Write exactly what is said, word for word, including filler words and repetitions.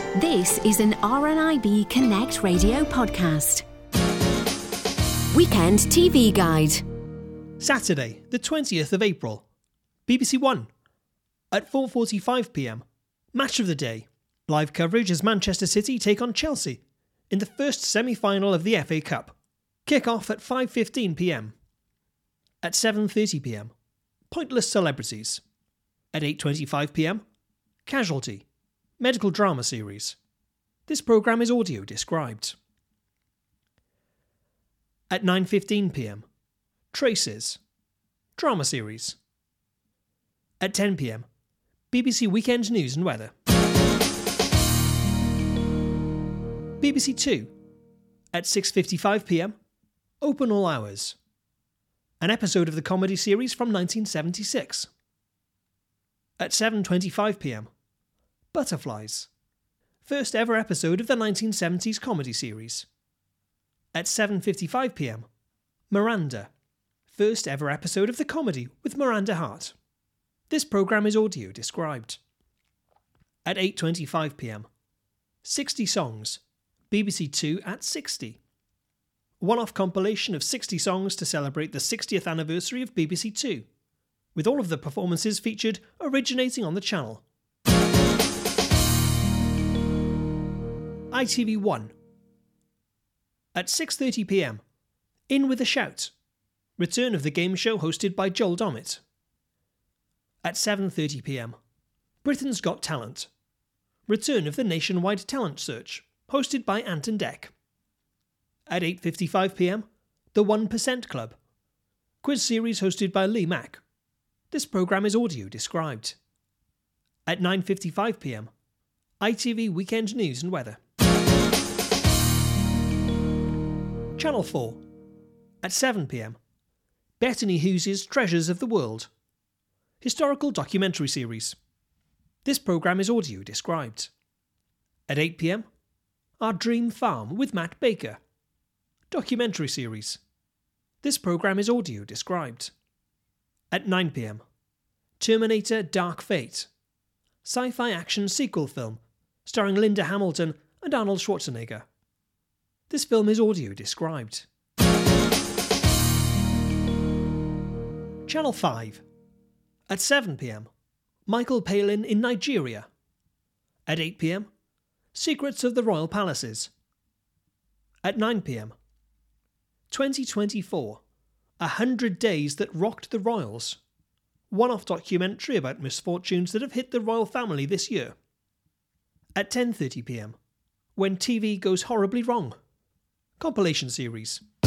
This is an R N I B Connect radio podcast. Weekend T V Guide. Saturday, the twentieth of April. B B C One. At four forty-five p m, Match of the Day. Live coverage as Manchester City take on Chelsea in the first semi-final of the F A Cup. Kick-off at five fifteen p m. At seven thirty p m, Pointless Celebrities. At eight twenty-five p m, Casualty. Medical drama series. This programme is audio described. At nine fifteen p m, Traces. Drama series. At ten p m, B B C Weekend News and Weather. B B C Two. At six fifty-five p m, Open All Hours. An episode of the comedy series from nineteen seventy-six. At seven twenty-five p m, Butterflies. First ever episode of the nineteen seventies comedy series. At seven fifty-five p m, Miranda. First ever episode of the comedy with Miranda Hart. This programme is audio described. At eight twenty-five p m, sixty songs. B B C Two at sixty. One-off compilation of sixty songs to celebrate the sixtieth anniversary of B B C Two, with all of the performances featured originating on the channel. I T V One. At six thirty p m, In With a Shout. Return of the game show hosted by Joel Dommett. At seven thirty p m, Britain's Got Talent. Return of the nationwide talent search, hosted by Anton Deck. At eight fifty-five p m, The one percent Club. Quiz series hosted by Lee Mack. This programme is audio described. At nine fifty-five p m, I T V Weekend News and Weather. Channel four. At seven p m, Bettany Hughes' Treasures of the World. Historical documentary series. This programme is audio described. At eight p m, Our Dream Farm with Matt Baker. Documentary series. This programme is audio described. At nine p m, Terminator Dark Fate. Sci-fi action sequel film starring Linda Hamilton and Arnold Schwarzenegger. This film is audio described. Channel five. At seven p m, Michael Palin in Nigeria. At eight p m, Secrets of the Royal Palaces. At nine p m, twenty twenty-four, A Hundred Days That Rocked the Royals. One-off documentary about misfortunes that have hit the royal family this year. At ten thirty p m, When T V Goes Horribly Wrong. Compilation series.